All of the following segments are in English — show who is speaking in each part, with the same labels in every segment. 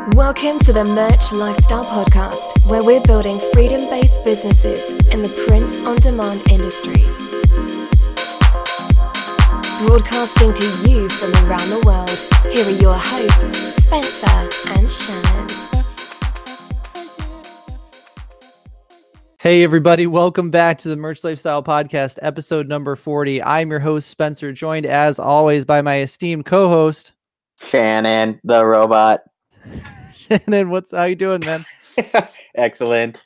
Speaker 1: Welcome to the Merch Lifestyle Podcast, where we're building freedom-based businesses in the print-on-demand industry. Broadcasting to you from around the world, here are your hosts, Spencer and Shannon.
Speaker 2: Hey everybody, welcome back to the Merch Lifestyle Podcast, episode number 40. I'm your host, Spencer, joined as always by my esteemed co-host,
Speaker 3: Shannon, the robot.
Speaker 2: Shannon, how you doing, man?
Speaker 3: Excellent.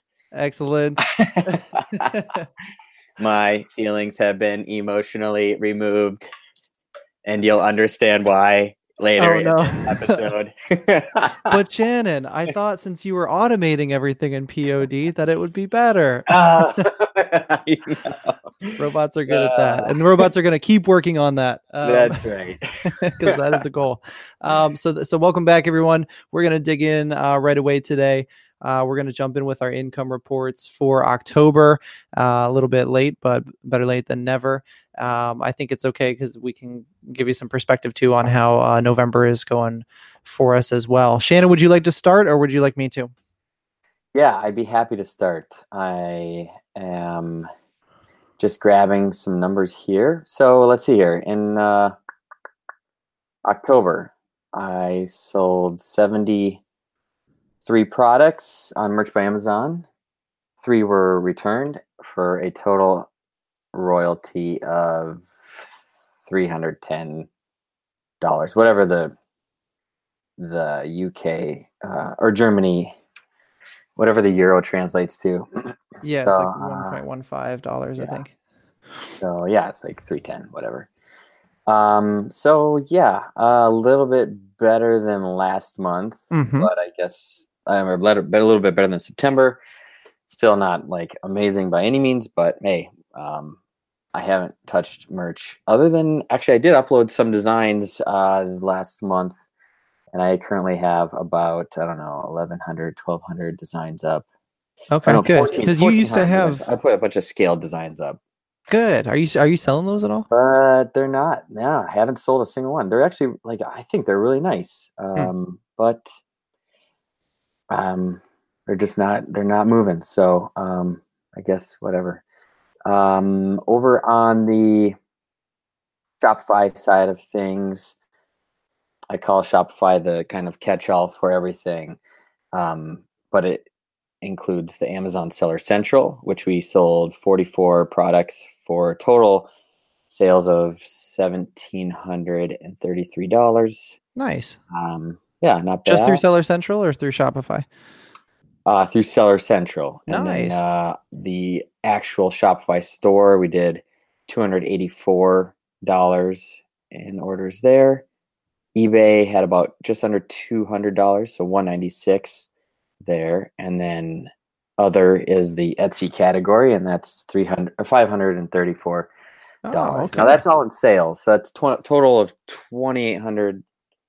Speaker 3: My feelings have been emotionally removed, and you'll understand why later in this episode.
Speaker 2: But Shannon, I thought since you were automating everything in POD that it would be better. Robots are good at that, and robots are going to keep working on that.
Speaker 3: That's right,
Speaker 2: because that is the goal. So welcome back, everyone. We're going to dig in right away today. We're going to jump in with our income reports for October. A little bit late, but better late than never. I think it's okay because we can give you some perspective too on how November is going for us as well. Shannon, would you like to start, or would you like me to?
Speaker 3: Yeah, I'd be happy to start. I am just grabbing some numbers here. So let's see here. In October, I sold 73 products on Merch by Amazon. 3 were returned for a total royalty of $310, whatever the UK or Germany, whatever the euro translates to.
Speaker 2: Yeah, so, it's like $1.15,
Speaker 3: yeah.
Speaker 2: I think.
Speaker 3: So yeah, it's like 310, whatever. So yeah, a little bit better than last month, but I guess I'm a little bit better than September. Still not like amazing by any means, but hey, I haven't touched merch other than actually I did upload some designs last month, and I currently have about 1,100 designs up.
Speaker 2: Okay, good. Because you used to have.
Speaker 3: I put a bunch of scaled designs up.
Speaker 2: Good. Are you selling those at all?
Speaker 3: They're not. No, I haven't sold a single one. They're actually I think they're really nice. But they're just not. They're not moving. So I guess whatever. Over on the Shopify side of things, I call Shopify the kind of catch-all for everything. But it includes the Amazon Seller Central, which we sold 44 products for total sales of $1,733.
Speaker 2: Nice.
Speaker 3: Yeah, not bad.
Speaker 2: Just through Seller Central or through Shopify?
Speaker 3: Through Seller Central.
Speaker 2: Nice.
Speaker 3: And then the actual Shopify store, we did $284 in orders there. eBay had about just under $200, so $196 there. And then other is the Etsy category, and that's $534.
Speaker 2: Okay.
Speaker 3: Now that's all in sales, so that's total of $2,810.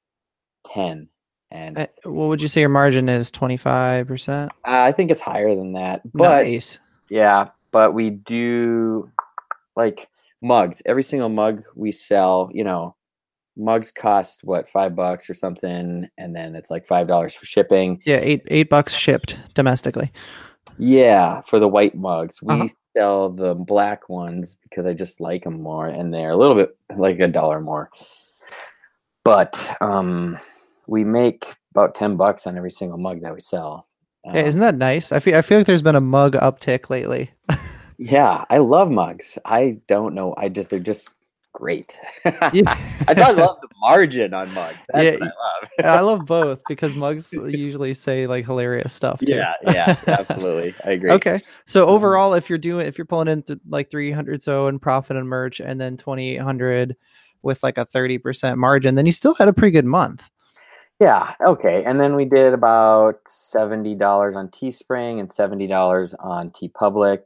Speaker 3: And
Speaker 2: what would you say your margin is? 25%?
Speaker 3: I think it's higher than that. But
Speaker 2: nice.
Speaker 3: Yeah, but we do like mugs. Every single mug we sell, mugs cost $5 or something, and then it's like $5 for shipping.
Speaker 2: Yeah, $8 shipped domestically.
Speaker 3: Yeah, for the white mugs. We sell the black ones because I just like them more, and they're a little bit like $1 more. But we make about $10 on every single mug that we sell.
Speaker 2: Yeah, isn't that nice? I feel like there's been a mug uptick lately.
Speaker 3: Yeah, I love mugs. I don't know. They're just great.
Speaker 2: Yeah.
Speaker 3: I love the margin on mugs. That's what I love.
Speaker 2: I love both because mugs usually say like hilarious stuff too.
Speaker 3: Yeah, absolutely. I agree.
Speaker 2: Okay. So overall, if you're pulling in like 300 so in profit and merch, and then 2,800 with like a 30% margin, then you still had a pretty good month.
Speaker 3: Yeah. Okay. And then we did about $70 on Teespring and $70 on TeePublic.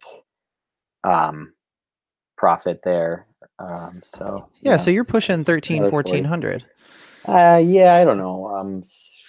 Speaker 3: Profit there. So
Speaker 2: you're pushing 1,400.
Speaker 3: Yeah, I don't know.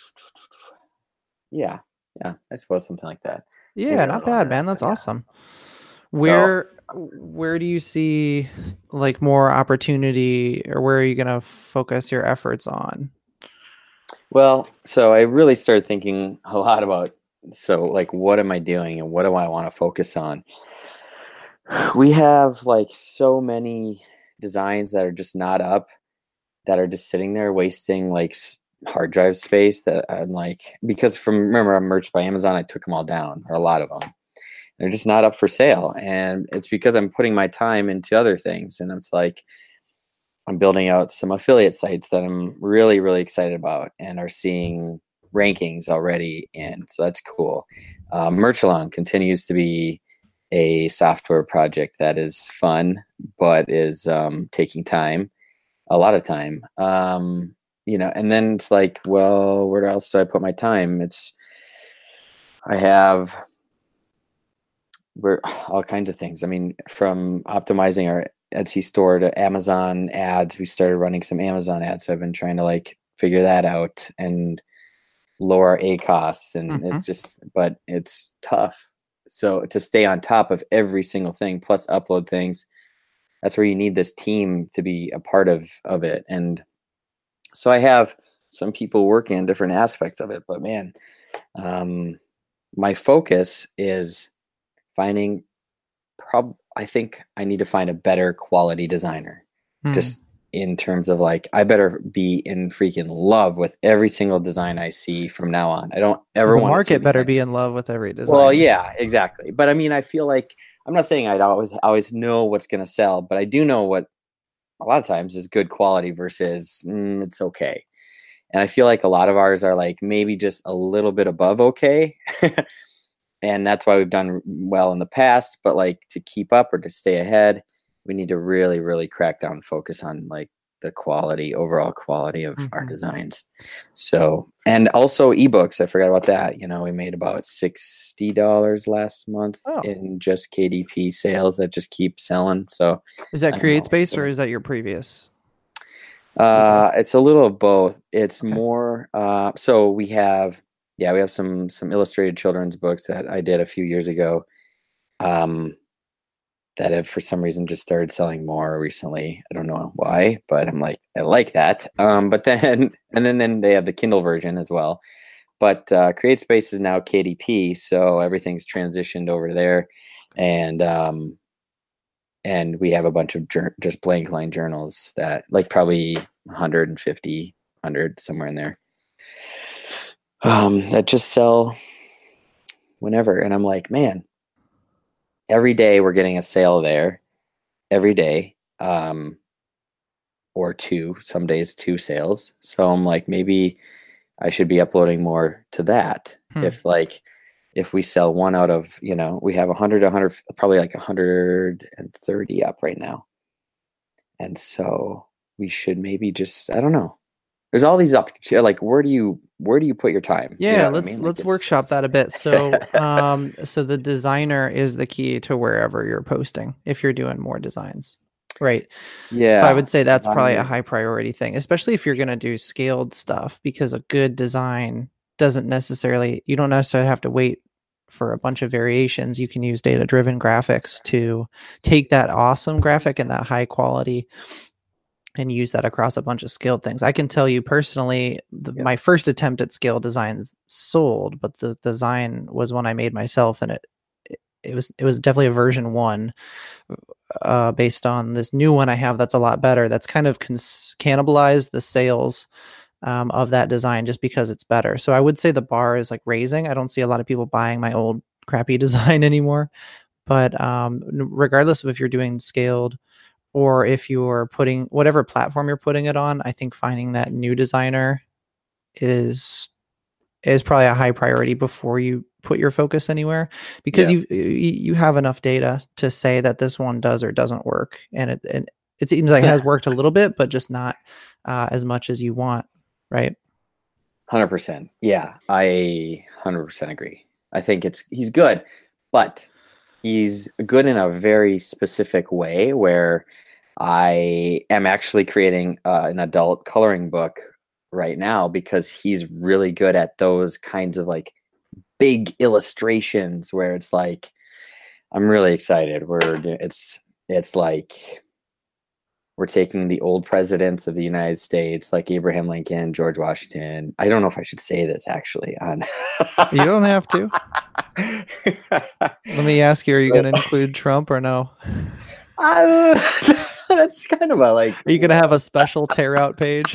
Speaker 3: Yeah, I suppose something like that.
Speaker 2: Yeah, not bad, man. That's awesome. Where do you see like more opportunity, or where are you gonna focus your efforts on?
Speaker 3: Well, so I really started thinking a lot about, so like, what am I doing and what do I want to focus on? We have like so many designs that are just not up, that are just sitting there wasting like hard drive space, that I'm like, because remember, I'm merged by Amazon, I took them all down, or a lot of them. They're just not up for sale. And it's because I'm putting my time into other things. And it's like, I'm building out some affiliate sites that I'm really, really excited about and are seeing rankings already. And so that's cool. Merchalon continues to be a software project that is fun, but is taking time, a lot of time. And then it's like, well, where else do I put my time? I have all kinds of things. I mean, from optimizing our Etsy store to Amazon ads, we started running some Amazon ads. So I've been trying to like figure that out and lower our A costs. And but it's tough. So to stay on top of every single thing, plus upload things, that's where you need this team to be a part of it. And so I have some people working on different aspects of it, but man, my focus is finding I think I need to find a better quality designer, just in terms of like, I better be in freaking love with every single design I see from now on. I don't ever want to
Speaker 2: market better be in love with every design.
Speaker 3: Well, yeah, exactly. But I mean, I feel like, I'm not saying I'd always know what's going to sell, but I do know what a lot of times is good quality versus it's okay. And I feel like a lot of ours are like maybe just a little bit above okay. And that's why we've done well in the past. But like, to keep up or to stay ahead, we need to really, really crack down and focus on like the overall quality of our designs. So, and also ebooks, I forgot about that. We made about $60 last month in just KDP sales that just keep selling. So
Speaker 2: is that CreateSpace or is that your previous?
Speaker 3: It's a little of both. It's more, so we have some illustrated children's books that I did a few years ago, that have for some reason just started selling more recently. I don't know why, but I'm like, I like that. But then they have the Kindle version as well. But CreateSpace is now KDP, so everything's transitioned over there, and we have a bunch of just blank line journals that like probably 150, 100 somewhere in there. That just sell whenever. And I'm like, man, every day we're getting a sale there, every day, or two, some days 2 sales. So I'm like, maybe I should be uploading more to that. If we sell one out of, we have 100, probably like 130 up right now. And so we should maybe just, I don't know. There's all these like, where do you put your time?
Speaker 2: Yeah, let's workshop that a bit. So, so the designer is the key to wherever you're posting if you're doing more designs, right?
Speaker 3: Yeah.
Speaker 2: So I would say that's probably a high priority thing, especially if you're going to do scaled stuff, because a good design you don't necessarily have to wait for a bunch of variations. You can use data-driven graphics to take that awesome graphic and that high quality and use that across a bunch of scaled things. I can tell you personally, my first attempt at scale designs sold, but the design was one I made myself, and it was definitely a version 1 based on this new one I have that's a lot better. That's kind of cannibalized the sales of that design just because it's better. So I would say the bar is like raising. I don't see a lot of people buying my old crappy design anymore. But regardless of if you're doing scaled or if you're putting whatever platform you're putting it on, I think finding that new designer is probably a high priority before you put your focus anywhere, because you have enough data to say that this one does or doesn't work, and it seems like it has worked a little bit, but just not as much as you want, right?
Speaker 3: 100%. Yeah, I 100% agree. I think he's good, but he's good in a very specific way where I am actually creating an adult coloring book right now because he's really good at those kinds of like big illustrations where it's like, I'm really excited. It's like we're taking the old presidents of the United States, like Abraham Lincoln, George Washington. I don't know if I should say this actually on.
Speaker 2: You don't have to. Let me ask you, are you going to include Trump or no?
Speaker 3: That's kind of a like.
Speaker 2: Are you going to have a special tear out page?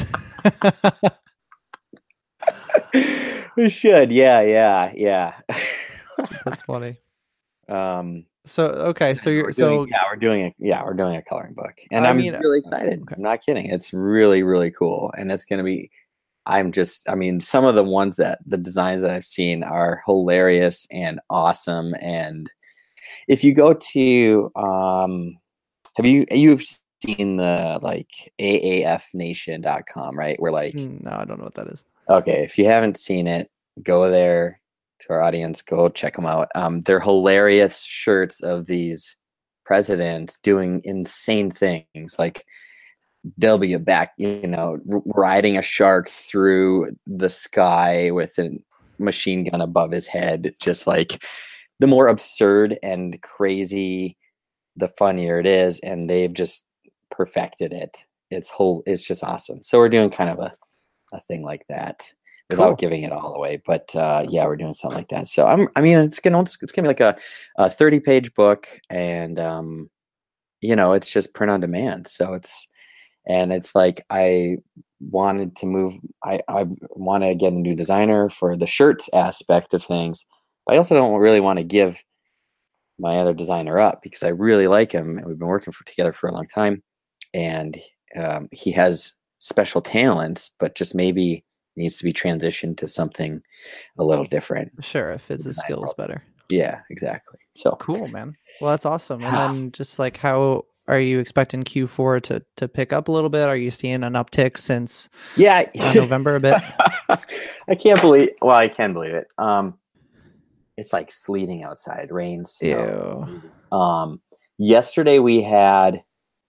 Speaker 3: We should. Yeah.
Speaker 2: That's funny.
Speaker 3: So
Speaker 2: we're
Speaker 3: doing a coloring book, and I'm really excited. Okay. I'm not kidding. It's really, really cool, and it's going to be. Some of the designs that I've seen are hilarious and awesome. And if you go to, you've seen the like aafnation.com, right? Where like,
Speaker 2: no, I don't know what that is.
Speaker 3: Okay. If you haven't seen it, go there. To our audience, go check them out. They're hilarious shirts of these presidents doing insane things, like they'll be riding a shark through the sky with a machine gun above his head. Just like the more absurd and crazy, the funnier it is, and they've just perfected it. It's just awesome. So we're doing kind of a thing like that. Without giving it all away, but we're doing something like that. So it's gonna be like a 30-page book, and it's just print on demand. So it's like I wanted to move. I want to get a new designer for the shirts aspect of things, but I also don't really want to give my other designer up because I really like him, and we've been working together for a long time, and he has special talents, but just maybe needs to be transitioned to something a little different.
Speaker 2: Sure, it fits his skills better.
Speaker 3: Yeah, exactly. So
Speaker 2: cool, man. Well, that's awesome. And then just like, how are you expecting Q4 to pick up a little bit? Are you seeing an uptick since November a bit?
Speaker 3: I can believe it. It's like sleeting outside, rain, snow.
Speaker 2: Ew.
Speaker 3: Yesterday we had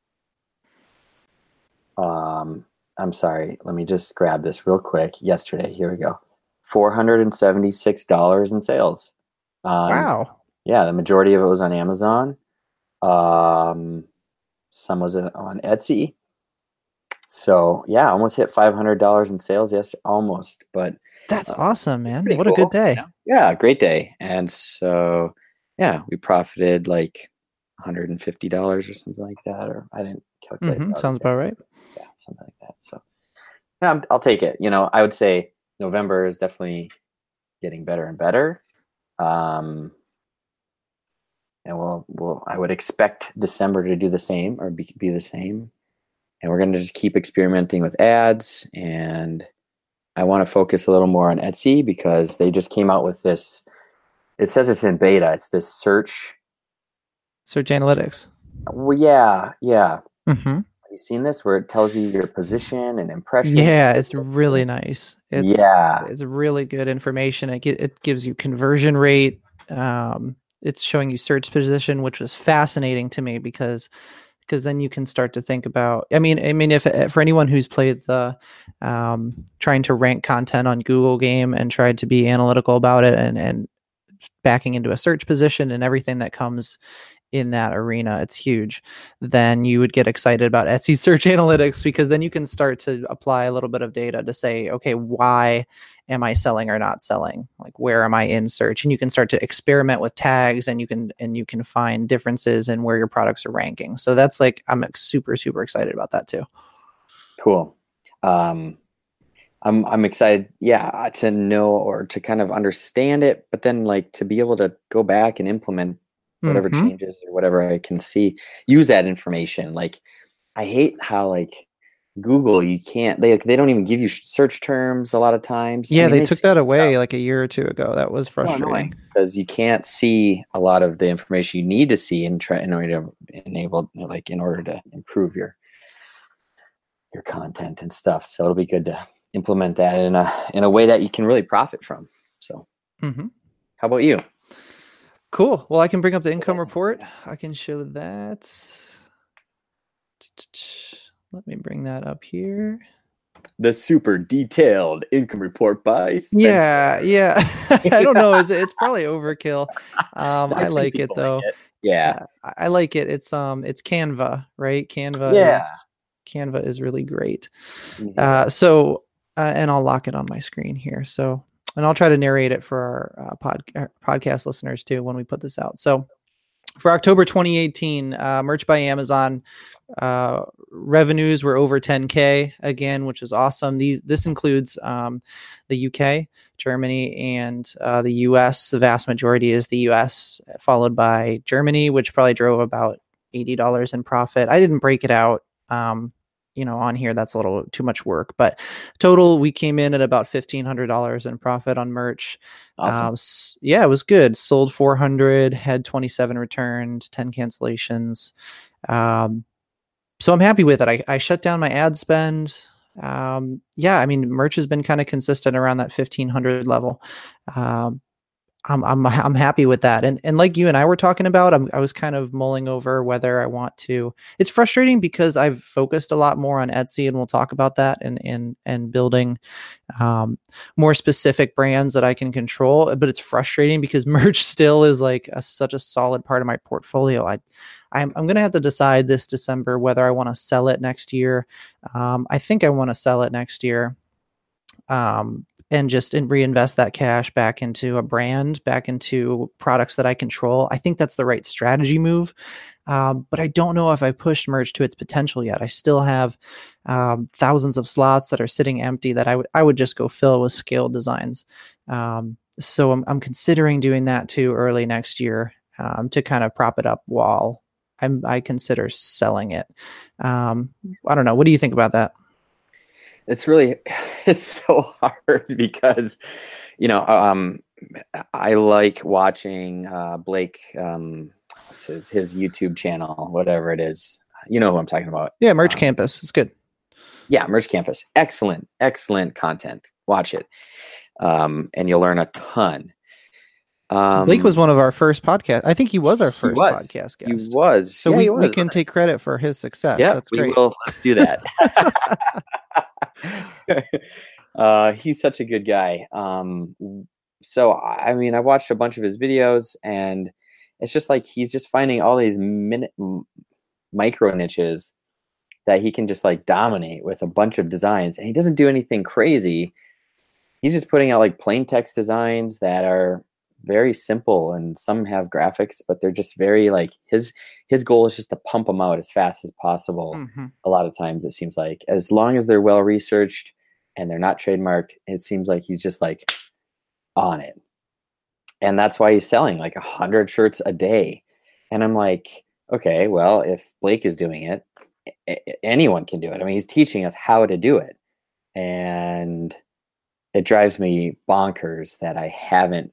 Speaker 3: I'm sorry. Let me just grab this real quick. Yesterday, here we go. $476 in sales.
Speaker 2: Wow.
Speaker 3: Yeah, the majority of it was on Amazon. Some was on Etsy. So yeah, almost hit $500 in sales yesterday. Almost, but
Speaker 2: that's awesome, man. What
Speaker 3: cool.
Speaker 2: A good day.
Speaker 3: You know? Yeah, great day. And so yeah, we profited like $150 or something like that. Or I didn't calculate.
Speaker 2: Sounds about right.
Speaker 3: Yeah, something like that. So yeah, I'll take it. I would say November is definitely getting better and better. And I would expect December to do the same or be the same. And we're going to just keep experimenting with ads. And I want to focus a little more on Etsy because they just came out with this. It says it's in beta. It's this search
Speaker 2: analytics.
Speaker 3: Well, yeah.
Speaker 2: Mm-hmm.
Speaker 3: Have you seen this where it tells you your position and impressions?
Speaker 2: Yeah, it's really nice. It's really good information. It gives you conversion rate. It's showing you search position, which was fascinating to me because then you can start to think about. I mean, if for anyone who's played the trying to rank content on Google game and tried to be analytical about it and backing into a search position and everything that comes in that arena, it's huge. Then you would get excited about Etsy search analytics because then you can start to apply a little bit of data to say, okay, why am I selling or not selling? Like, where am I in search? And you can start to experiment with tags, and you can find differences in where your products are ranking. So that's like, I'm super, super excited about that too.
Speaker 3: Cool. I'm excited, to know or to kind of understand it, but then like to be able to go back and implement whatever changes or whatever I can see, use that information. Like, I hate how like Google, you can't, they don't even give you search terms a lot of times.
Speaker 2: Yeah, they took that away like a year or two ago. That was frustrating
Speaker 3: because you can't see a lot of the information you need to see in order to improve your content and stuff. So it'll be good to implement that in a way that you can really profit from. So how about you?
Speaker 2: Cool. Well, I can bring up the income report. I can show that. Let me bring that up here.
Speaker 3: The super detailed income report by Spencer.
Speaker 2: Yeah. I don't know. It's probably overkill. I like it though.
Speaker 3: Yeah.
Speaker 2: I like it. It's Canva, right? Canva Canva is really great.
Speaker 3: Easy.
Speaker 2: And I'll lock it on my screen here. So, and I'll try to narrate it for our podcast listeners too when we put this out. So for October 2018, Merch by Amazon revenues were over 10K again, which is awesome. This includes the UK, Germany, and the US. The vast majority is the US, followed by Germany, which probably drove about $80 in profit. I didn't break it out. On here, that's a little too much work, but total, we came in at about $1,500 in profit on merch.
Speaker 3: Awesome.
Speaker 2: Yeah, it was good. Sold 400, had 27 returned, 10 cancellations. So I'm happy with it. I shut down my ad spend. Merch has been kind of consistent around that 1,500 level. I'm happy with that. And like you and I were talking about, I was kind of mulling over whether I want to. It's frustrating because I've focused a lot more on Etsy, and we'll talk about that and building more specific brands that I can control. But it's frustrating because merch still is like such a solid part of my portfolio. I'm going to have to decide this December whether I want to sell it next year. I think I want to sell it next year. And reinvest that cash back into a brand, back into products that I control. I think that's the right strategy move. But I don't know if I pushed merch to its potential yet. I still have thousands of slots that are sitting empty that I would just go fill with scaled designs. So I'm considering doing that too early next year to kind of prop it up while I consider selling it. I don't know. What do you think about that?
Speaker 3: It's so hard because, I like watching Blake, what's his YouTube channel, whatever it is. You know who I'm talking about.
Speaker 2: Yeah, Merch Campus. It's good.
Speaker 3: Yeah, Merch Campus. Excellent content. Watch it. And you'll learn a ton.
Speaker 2: Blake was one of our first podcasts. I think he was our first podcast guest.
Speaker 3: He was.
Speaker 2: So we can take credit for his success.
Speaker 3: Yeah,
Speaker 2: that's great.
Speaker 3: Let's do that. He's such a good guy. So I watched a bunch of his videos, and it's just like he's just finding all these micro niches that he can just like dominate with a bunch of designs, and he doesn't do anything crazy. He's just putting out like plain text designs that are very simple, and some have graphics, but they're just very like his goal is just to pump them out as fast as possible. Mm-hmm. A lot of times it seems like, as long as they're well researched and they're not trademarked, it seems like he's just like on it. And that's why he's selling like 100 shirts a day. And I'm like, okay, well, if Blake is doing it, anyone can do it. I mean, he's teaching us how to do it. And it drives me bonkers that I haven't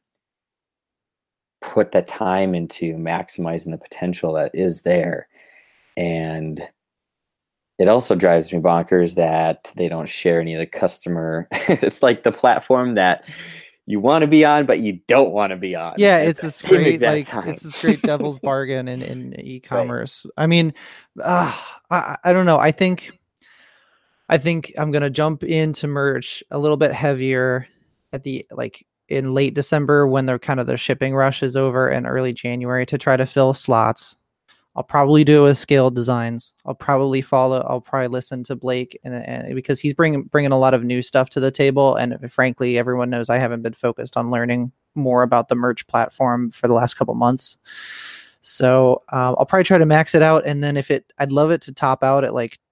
Speaker 3: put the time into maximizing the potential that is there. And it also drives me bonkers that they don't share any of the customer. It's like the platform that you want to be on, but you don't want to be on.
Speaker 2: Yeah, it's this great it's this great devil's bargain in e-commerce. Right. I mean, I don't know. I think I'm gonna jump into merch a little bit heavier at the in late December when the shipping rush is over, and early January to try to fill slots. I'll probably do a scaled designs. I'll probably listen to Blake and because he's bringing a lot of new stuff to the table. And frankly, everyone knows I haven't been focused on learning more about the merch platform for the last couple months. So I'll probably try to max it out. And then I'd love it to top out at like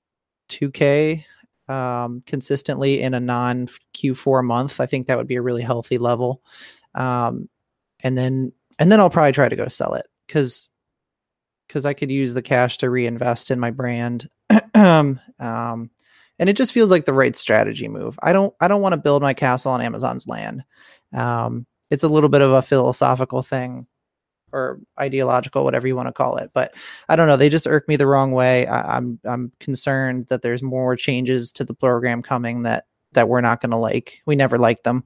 Speaker 2: 2K consistently in a non Q4 month. I think that would be a really healthy level. And then I'll probably try to go sell it because I could use the cash to reinvest in my brand. And it just feels like the right strategy move. I don't want to build my castle on Amazon's land. It's a little bit of a philosophical thing or ideological, whatever you want to call it. But I don't know. They just irk me the wrong way. I'm concerned that there's more changes to the program coming that we're not going to like. We never liked them.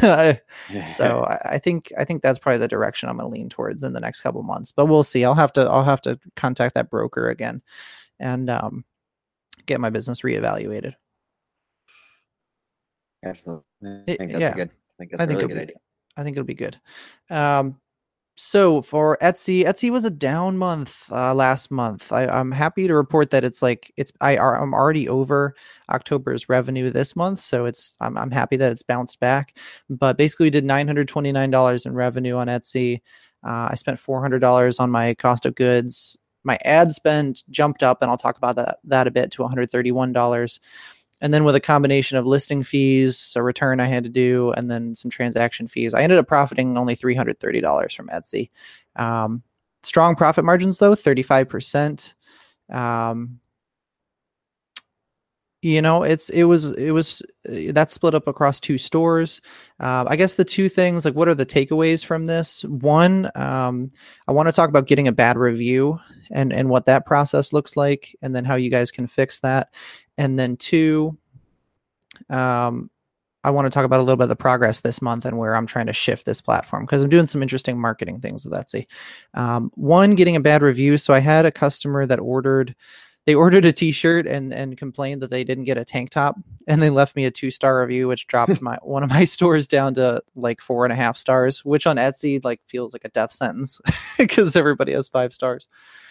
Speaker 2: So I think that's probably the direction I'm going to lean towards in the next couple of months, but we'll see. I'll have to contact that broker again and get my business reevaluated.
Speaker 3: Absolutely. I think that's a really good idea.
Speaker 2: I think it'll be good. So for Etsy was a down month last month. I'm happy to report that I'm already over October's revenue this month, so I'm happy that it's bounced back. But basically, we did $929 in revenue on Etsy. I spent $400 on my cost of goods. My ad spend jumped up, and I'll talk about that a bit, to $131. And then with a combination of listing fees, a return I had to do, and then some transaction fees, I ended up profiting only $330 from Etsy. Strong profit margins though, 35%. It was that split up across 2 stores. I guess the 2 things, like, what are the takeaways from this? One, I want to talk about getting a bad review and what that process looks like, and then how you guys can fix that. And then 2, I want to talk about a little bit of the progress this month and where I'm trying to shift this platform, because I'm doing some interesting marketing things with Etsy. 1, getting a bad review. So I had a customer that ordered a t-shirt and complained that they didn't get a tank top, and they left me a 2-star review, which dropped one of my stores down to like 4.5 stars, which on Etsy like feels like a death sentence because everybody has 5 stars.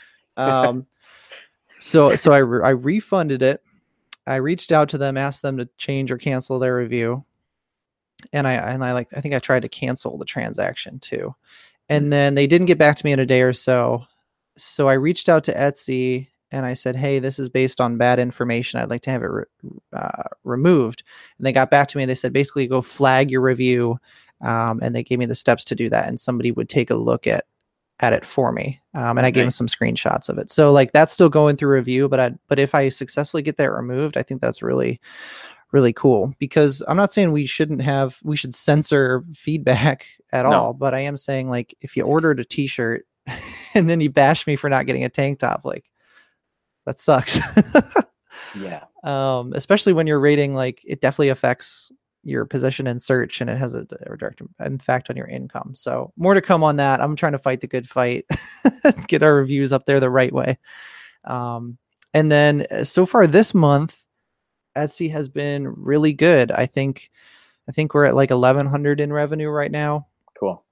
Speaker 2: So I refunded it. I reached out to them, asked them to change or cancel their review. And I think I tried to cancel the transaction too. And then they didn't get back to me in a day or so. So I reached out to Etsy and I said, hey, this is based on bad information. I'd like to have it removed. And they got back to me and they said, basically go flag your review. And they gave me the steps to do that. And somebody would take a look at it for me. And I gave them some screenshots of it. So like that's still going through review, but if I successfully get that removed, I think that's really, really cool, because I'm not saying we should censor feedback at all, but I am saying, like, if you ordered a t-shirt and then you bash me for not getting a tank top, like, that sucks.
Speaker 3: Yeah.
Speaker 2: Especially when you're rating, like, it definitely affects your position in search, and it has a direct impact on your income. So more to come on that. I'm trying to fight the good fight, get our reviews up there the right way. And then so far this month, Etsy has been really good. I think we're at like 1,100 in revenue right now.
Speaker 3: Cool.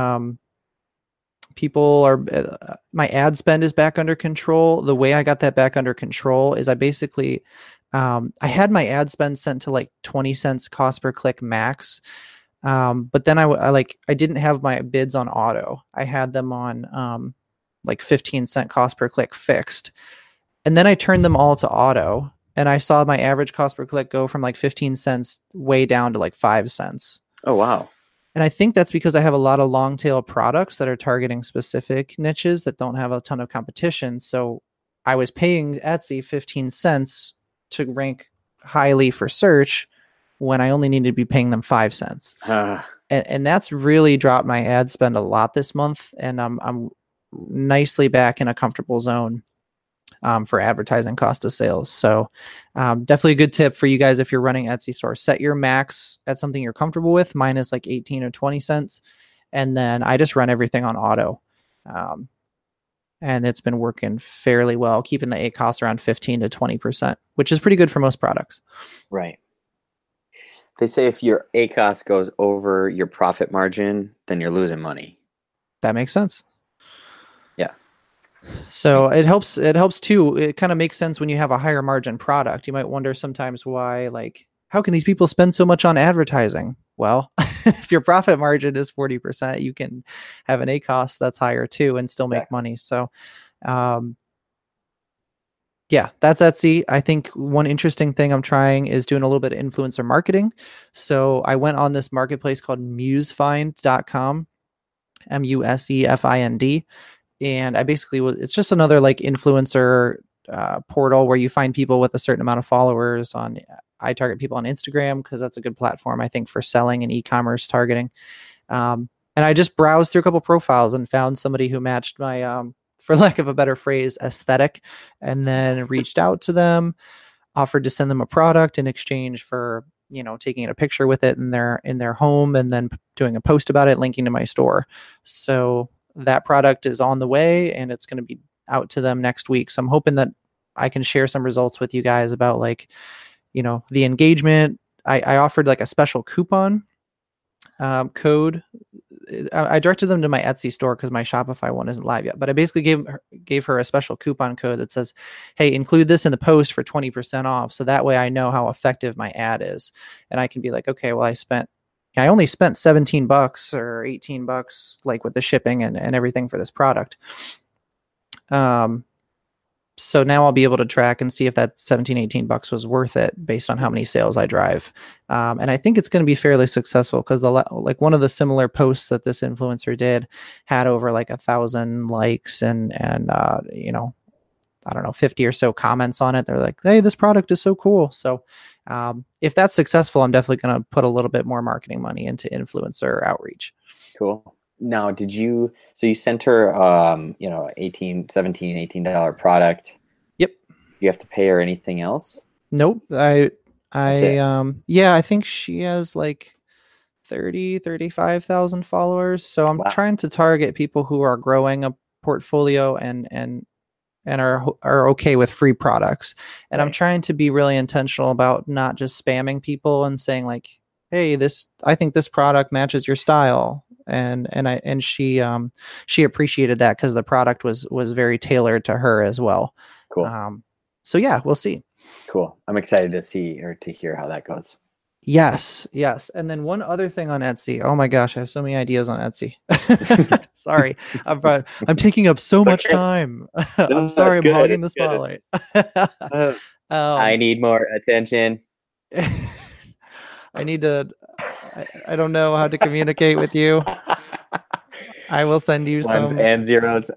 Speaker 2: People are, my ad spend is back under control. The way I got that back under control is I basically, I had my ad spend sent to like 20 cents cost per click max. But then I didn't have my bids on auto. I had them on like 15-cent cost per click fixed. And then I turned them all to auto, and I saw my average cost per click go from like 15 cents way down to like 5 cents.
Speaker 3: Oh, wow.
Speaker 2: And I think that's because I have a lot of long tail products that are targeting specific niches that don't have a ton of competition. So I was paying Etsy 15 cents to rank highly for search when I only needed to be paying them 5 cents. And that's really dropped my ad spend a lot this month. And I'm nicely back in a comfortable zone for advertising cost of sales. So definitely a good tip for you guys if you're running Etsy store. Set your max at something you're comfortable with. Mine is like 18 or 20 cents. And then I just run everything on auto. And it's been working fairly well, keeping the ACoS around 15 to 20%, which is pretty good for most products.
Speaker 3: Right. They say if your ACoS goes over your profit margin, then you're losing money.
Speaker 2: That makes sense.
Speaker 3: Yeah.
Speaker 2: So it helps too. It kind of makes sense when you have a higher margin product. You might wonder sometimes why, like, how can these people spend so much on advertising? Well, if your profit margin is 40%, you can have an ACoS that's higher too and still make money. So, yeah, that's Etsy. I think one interesting thing I'm trying is doing a little bit of influencer marketing. So I went on this marketplace called musefind.com, MUSEFIND. And I basically it's just another like influencer portal where you find people with a certain amount of followers on. I target people on Instagram because that's a good platform, I think, for selling and e-commerce targeting. And I just browsed through a couple profiles and found somebody who matched my, for lack of a better phrase, aesthetic, and then reached out to them, offered to send them a product in exchange for, taking a picture with it in their home and then doing a post about it, linking to my store. So that product is on the way and it's going to be out to them next week. So I'm hoping that I can share some results with you guys about, like, the engagement. I offered like a special coupon code. I directed them to my Etsy store because my Shopify one isn't live yet. But I basically gave her a special coupon code that says, "Hey, include this in the post for 20% off." So that way I know how effective my ad is, and I can be like, okay, well, I only spent $17 or $18, like with the shipping and everything for this product. So now I'll be able to track and see if that $17-18 was worth it based on how many sales I drive. And I think it's going to be fairly successful because like one of the similar posts that this influencer did had over like 1,000 likes and you know, I don't know, 50 or so comments on it. They're like, "Hey, this product is so cool." So if that's successful, I'm definitely going to put a little bit more marketing money into influencer outreach.
Speaker 3: Cool. Now, so you sent her, you know, $18 product.
Speaker 2: Yep.
Speaker 3: You have to pay her anything else?
Speaker 2: Nope. I think she has like 35,000 followers. So I'm trying to target people who are growing a portfolio and are okay with free products. And right. I'm trying to be really intentional about not just spamming people and saying like, "Hey, I think this product matches your style." And she appreciated that because the product was very tailored to her as well.
Speaker 3: Cool.
Speaker 2: So yeah, we'll see.
Speaker 3: Cool. I'm excited to see or to hear how that goes.
Speaker 2: Yes. And then one other thing on Etsy. Oh my gosh, I have so many ideas on Etsy. Sorry, I'm taking up so much time. I'm sorry, I'm hogging the spotlight.
Speaker 3: I need more attention.
Speaker 2: I need to. I don't know how to communicate with you. I will send you
Speaker 3: ones
Speaker 2: some
Speaker 3: and zeros.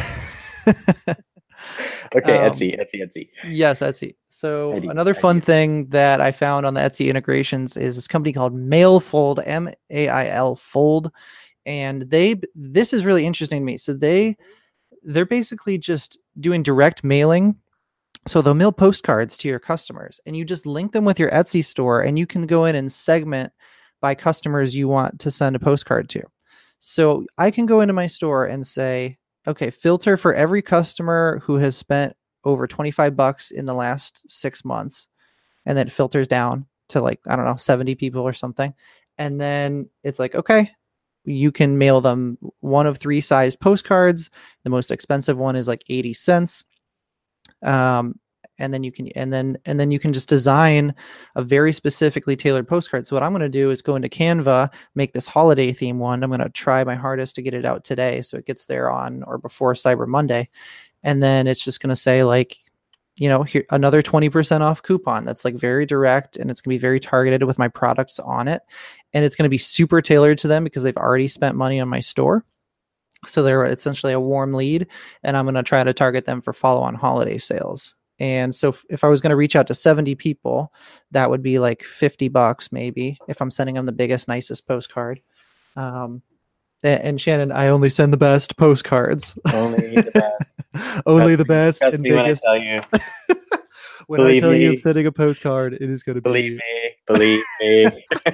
Speaker 3: Okay, Etsy.
Speaker 2: Yes, Etsy. So another fun thing that I found on the Etsy integrations is this company called Mailfold, MAIL Fold, and this is really interesting to me. So they're basically just doing direct mailing. So they'll mail postcards to your customers, and you just link them with your Etsy store, and you can go in and segment by customers you want to send a postcard to. So I can go into my store and say, okay, filter for every customer who has spent over $25 in the last 6 months. And then it filters down to like, I don't know, 70 people or something. And then it's like, okay, you can mail them one of 3 size postcards. The most expensive one is like 80 cents. And then you can just design a very specifically tailored postcard. So what I'm going to do is go into Canva, make this holiday theme one. I'm going to try my hardest to get it out today, so it gets there on or before Cyber Monday. And then it's just going to say like, you know, here another 20% off coupon that's like very direct, and it's going to be very targeted with my products on it. And it's going to be super tailored to them because they've already spent money on my store. So they're essentially a warm lead, and I'm going to try to target them for follow-on holiday sales. And so if I was going to reach out to 70 people, that would be like $50 maybe if I'm sending them the biggest, nicest postcard. And Shannon, I only send the best postcards.
Speaker 3: Only the best.
Speaker 2: Only the best
Speaker 3: and biggest. When I tell you.
Speaker 2: When I tell you I'm sending a postcard, it is going to be.
Speaker 3: Believe me.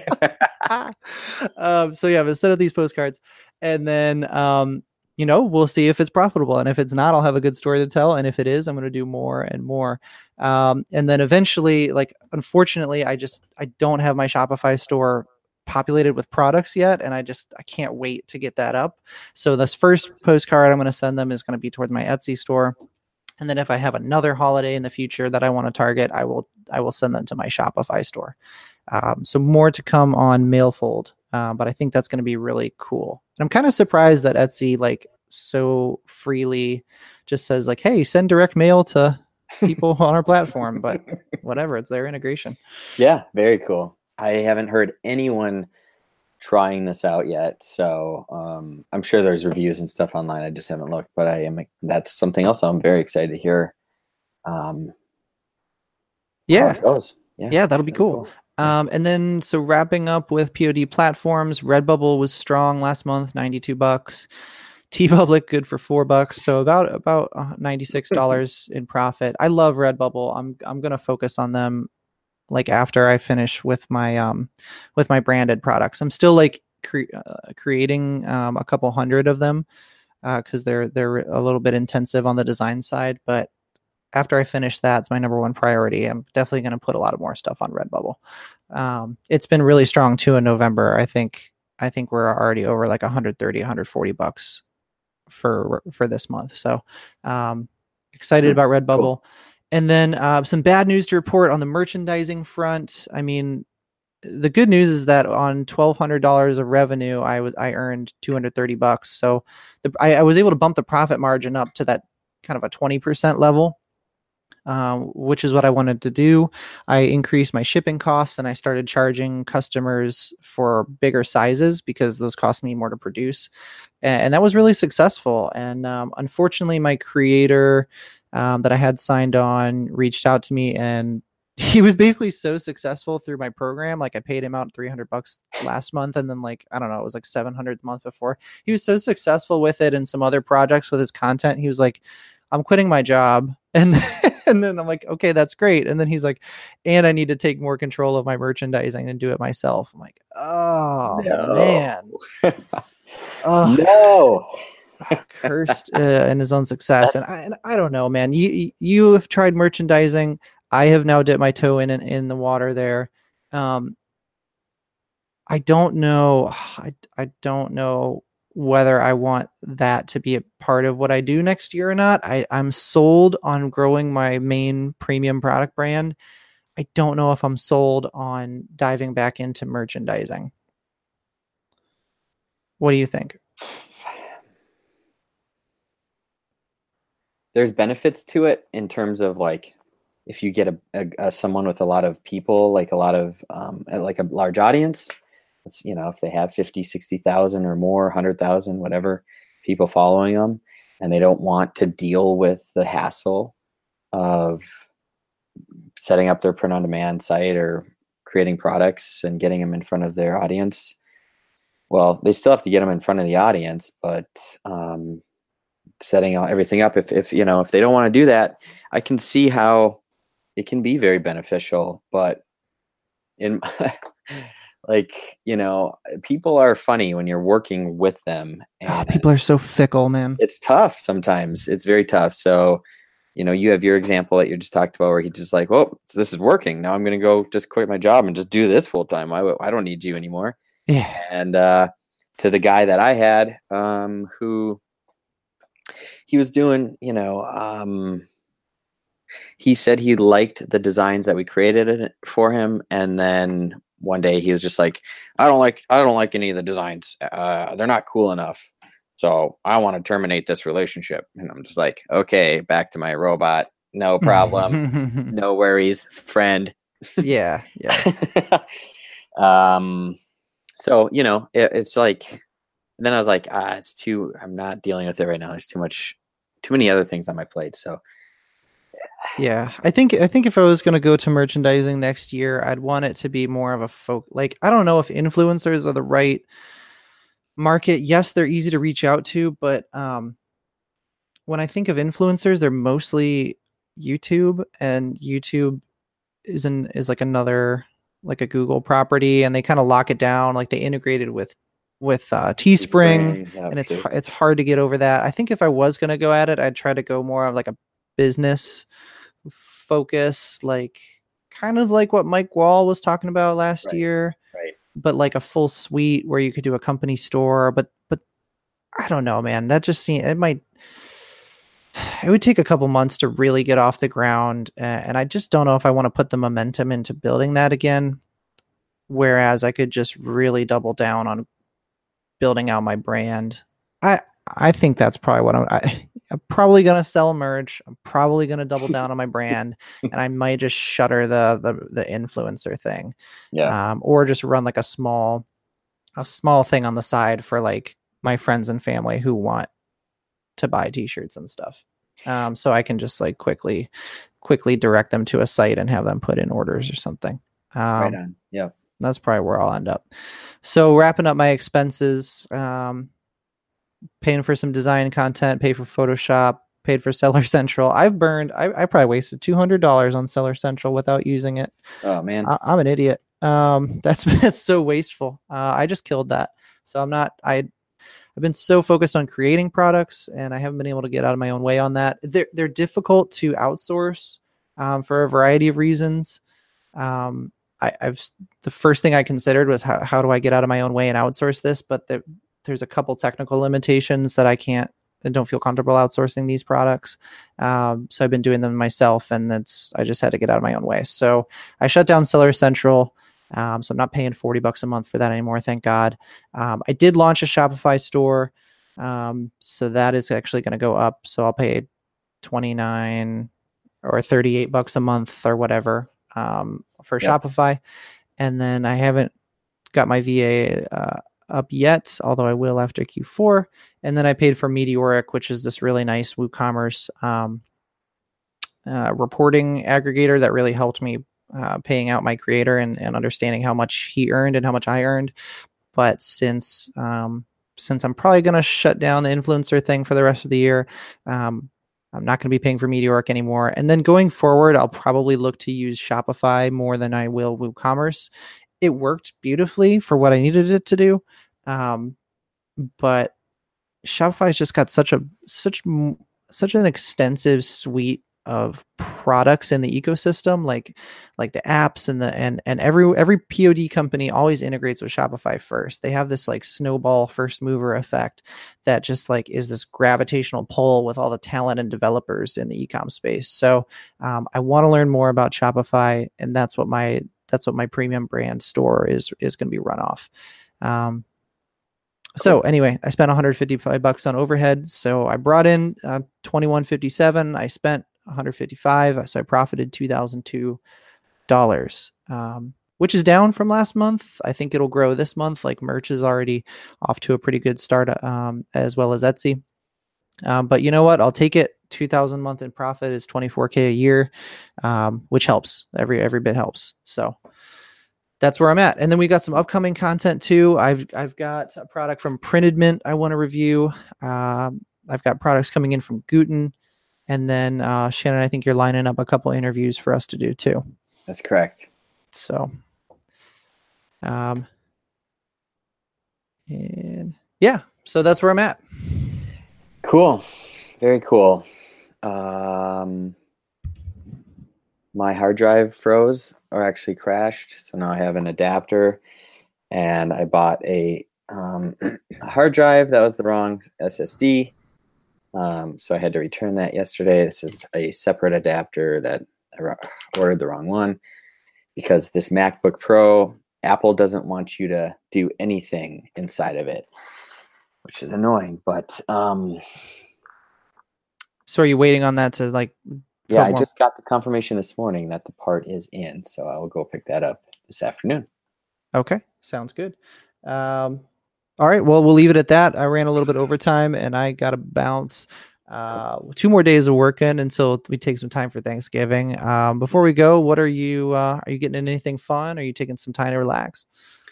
Speaker 2: So yeah, instead of these postcards, and then you know, we'll see if it's profitable. And if it's not, I'll have a good story to tell. And if it is, I'm going to do more and more. And then eventually, like, unfortunately, I don't have my Shopify store populated with products yet. And I can't wait to get that up. So this first postcard I'm going to send them is going to be towards my Etsy store. And then if I have another holiday in the future that I want to target, I will send them to my Shopify store. So more to come on Mailfold. But I think that's going to be really cool. And I'm kind of surprised that Etsy like so freely just says like, "Hey, send direct mail to people on our platform." But whatever, it's their integration.
Speaker 3: Yeah, very cool. I haven't heard anyone trying this out yet, so I'm sure there's reviews and stuff online. I just haven't looked, but that's something else I'm very excited to hear. How it goes.
Speaker 2: Yeah, that'll be cool. And then, so wrapping up with POD platforms, Redbubble was strong last month, $92. TeePublic good for $4, so about $96 in profit. I love Redbubble. I'm gonna focus on them like after I finish with my branded products. I'm still like creating a couple hundred of them because they're a little bit intensive on the design side, but after I finish that, it's my number one priority. I'm definitely going to put a lot of more stuff on Redbubble. It's been really strong too in November. I think I think we're already over like 130, 140 bucks for this month. So excited about Redbubble. Cool. And then some bad news to report on the merchandising front. I mean, the good news is that on $1,200 of revenue, I earned 230 bucks. So I was able to bump the profit margin up to that kind of a 20% level, which is what I wanted to do. I increased my shipping costs and I started charging customers for bigger sizes because those cost me more to produce. And that was really successful. And unfortunately, my creator that I had signed on reached out to me, and he was basically so successful through my program. Like, I paid him out $300 last month. And then, like, I don't know, it was like $700 the month before. He was so successful with it and some other projects with his content. He was like, I'm quitting my job. And then I'm like, okay, that's great. And then he's like, and I need to take more control of my merchandising and do it myself. I'm like, oh man. Oh,
Speaker 3: no.
Speaker 2: Cursed in his own success. And I don't know, man. You have tried merchandising. I have now dipped my toe in the water there. I don't know. I don't know whether I want that to be a part of what I do next year or not. I'm sold on growing my main premium product brand. I don't know if I'm sold on diving back into merchandising. What do you think?
Speaker 3: There's benefits to it in terms of, like, if you get a someone with a lot of people, like a lot of like a large audience, it's, you know, if they have 50, 60,000 or more, 100,000, whatever people following them, and they don't want to deal with the hassle of setting up their print on demand site or creating products and getting them in front of their audience. Well, they still have to get them in front of the audience, but setting everything up, if you know, if they don't want to do that, I can see how it can be very beneficial. But in like, you know, people are funny when you're working with them. And
Speaker 2: people are so fickle, man.
Speaker 3: It's tough sometimes. It's very tough. So, you know, you have your example that you just talked about where he just like, well, this is working. Now I'm going to go just quit my job and just do this full time. I don't need you anymore.
Speaker 2: Yeah.
Speaker 3: And to the guy that I had, who he was doing, you know, he said he liked the designs that we created for him, and then one day he was just like, I don't like any of the designs. They're not cool enough. So I want to terminate this relationship. And I'm just like, okay, back to my robot. No problem. No worries, friend.
Speaker 2: Yeah.
Speaker 3: So, you know, it's like, then I was like, I'm not dealing with it right now. There's too many other things on my plate. So
Speaker 2: yeah, I think if I was going to go to merchandising next year, I'd want it to be more of a like, I don't know if influencers are the right market. Yes, they're easy to reach out to, but when I think of influencers, they're mostly YouTube, and YouTube is like another, like a Google property, and they kind of lock it down. Like, they integrated with Teespring, and it's hard to get over that. I think if I was going to go at it, I'd try to go more of like a business focus, like kind of like what Mike Wall was talking about last year,
Speaker 3: right?
Speaker 2: But like a full suite where you could do a company store. But I don't know, man. That just seems it would take a couple months to really get off the ground, and I just don't know if I want to put the momentum into building that again. Whereas I could just really double down on building out my brand. I think that's probably what I'm probably going to sell merch. I'm probably going to double down on my brand, and I might just shutter the influencer thing.
Speaker 3: Yeah.
Speaker 2: Or just run like a small thing on the side for like my friends and family who want to buy t-shirts and stuff. So I can just like quickly direct them to a site and have them put in orders or something.
Speaker 3: Right on. Yeah.
Speaker 2: That's probably where I'll end up. So wrapping up my expenses, paying for some design content, pay for Photoshop, paid for Seller Central. I probably wasted $200 on Seller Central without using it.
Speaker 3: Oh man.
Speaker 2: I'm an idiot. That's so wasteful. I just killed that. So I've been so focused on creating products, and I haven't been able to get out of my own way on that. They're difficult to outsource for a variety of reasons. the first thing I considered was how do I get out of my own way and outsource this? But there's a couple technical limitations that I don't feel comfortable outsourcing these products. So I've been doing them myself, and I just had to get out of my own way. So I shut down Seller Central. So I'm not paying $40 a month for that anymore. Thank God. I did launch a Shopify store. So that is actually going to go up. So I'll pay $29 or $38 a month or whatever, for Shopify. And then I haven't got my VA, up yet, although I will after Q4. And then I paid for Meteoric, which is this really nice WooCommerce reporting aggregator that really helped me paying out my creator and understanding how much he earned and how much I earned. But since I'm probably going to shut down the influencer thing for the rest of the year, I'm not going to be paying for Meteoric anymore. And then going forward, I'll probably look to use Shopify more than I will WooCommerce. It worked beautifully for what I needed it to do. But Shopify's just got such an extensive suite of products in the ecosystem, like the apps and every POD company always integrates with Shopify first. They have this like snowball first mover effect that just like is this gravitational pull with all the talent and developers in the ecom space. So I want to learn more about Shopify, and that's what my premium brand store is going to be run off. So anyway, I spent $155 on overhead. So I brought in $21.57. I spent $155. So I profited $2,002, which is down from last month. I think it'll grow this month. Like merch is already off to a pretty good start, as well as Etsy. But you know what? I'll take it. 2,000 a month in profit is $24K a year, which helps. Every bit helps. So that's where I'm at. And then we got some upcoming content too. I've got a product from Printed Mint I want to review. I've got products coming in from Guten. And then Shannon, I think you're lining up a couple interviews for us to do too.
Speaker 3: That's correct.
Speaker 2: So, so that's where I'm at.
Speaker 3: Cool. Very cool. My hard drive froze or actually crashed. So now I have an adapter, and I bought a hard drive that was the wrong SSD. So I had to return that yesterday. This is a separate adapter that I ordered the wrong one because this MacBook Pro, Apple doesn't want you to do anything inside of it, which is annoying. But
Speaker 2: so are you waiting on that to like?
Speaker 3: Yeah, I just got the confirmation this morning that the part is in, so I will go pick that up this afternoon.
Speaker 2: Okay, sounds good. All right, well, we'll leave it at that. I ran a little bit overtime, and I got to bounce 2 more days of working until we take some time for Thanksgiving. Before we go, what are you getting into anything fun? Are you taking some time to relax?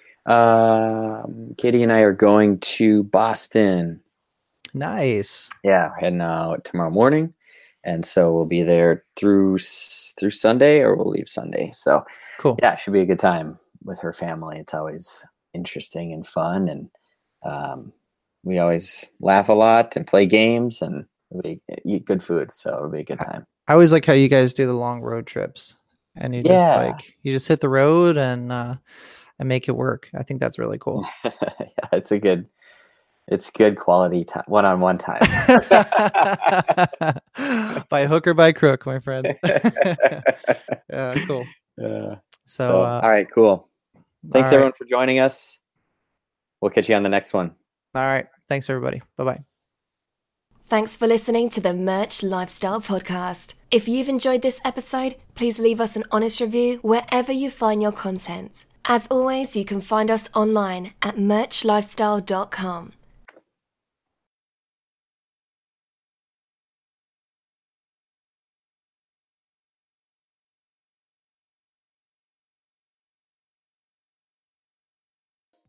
Speaker 3: Katie and I are going to Boston.
Speaker 2: Nice.
Speaker 3: Yeah, we're heading out tomorrow morning. And so we'll be there through Sunday, or we'll leave Sunday. So
Speaker 2: cool.
Speaker 3: Yeah, it should be a good time with her family. It's always interesting and fun. And we always laugh a lot and play games, and we eat good food. So it'll be a good time. I
Speaker 2: always like how you guys do the long road trips, and you just hit the road and make it work. I think that's really cool.
Speaker 3: Yeah, it's good quality time, one-on-one time.
Speaker 2: By hook or by crook, my friend. Yeah, cool. So
Speaker 3: all right, cool. Thanks everyone for joining us. We'll catch you on the next one.
Speaker 2: All right. Thanks everybody. Bye-bye.
Speaker 1: Thanks for listening to the Merch Lifestyle Podcast. If you've enjoyed this episode, please leave us an honest review wherever you find your content. As always, you can find us online at merchlifestyle.com.